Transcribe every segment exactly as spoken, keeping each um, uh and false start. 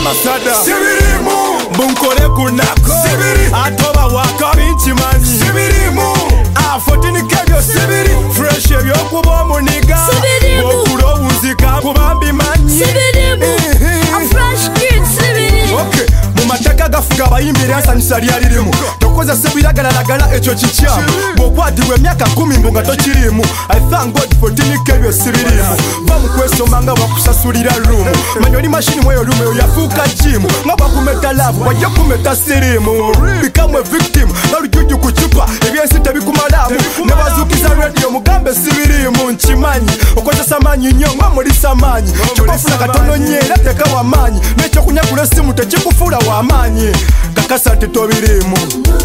amasada sibirimu bunkore kunako sibiri atoba waka binchimanyi sibirimu a fourteen kebyo sibiri fresh ebyokuba omuniga okulo wuzika kubambi manyi sibirimu a fresh kid sibirimu okay mumateka gafuga abayimbira ansanyisa lyalirimu tokoze sebiragaragara ekyo kikyamu bw'okwatibwa emyaka kumi mbu nga tokirimu I thank God fourteen kebyo sibirimu va mu kwesomba nga bakusasulira rumu manya oli mashini mweyo lumu eyo yafuuka jimu nga bakumeta laavu wajja kumeta sirimu become a victim nga lujuju ku cupa ebyensi tebikumalamu ne bazuukiza radio mugambe sibirimu nkimanyi okozesa maanyi nnyo nga mulisa maanyi kikofuna katono nnyo era teka wamaanyi n'ekyokunyagula essimu tekikufuula wamaanyi kakasa tetobirimu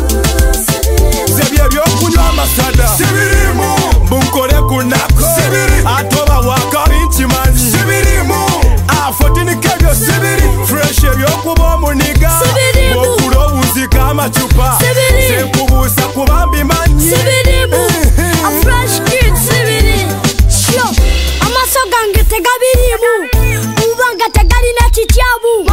zebye ebyokunywa amasada sibirimu bunkore kunako sibiri atoba waka binchimanyi sibirimu a fourteen kebyo sibiri fresh ebyokuba omuniga okulo wuzika amacupa senkubuusa kubambi manyi sibirimu a fresh kid sibiri sho amaso gange tegabirimu ubanga tegalina kityabu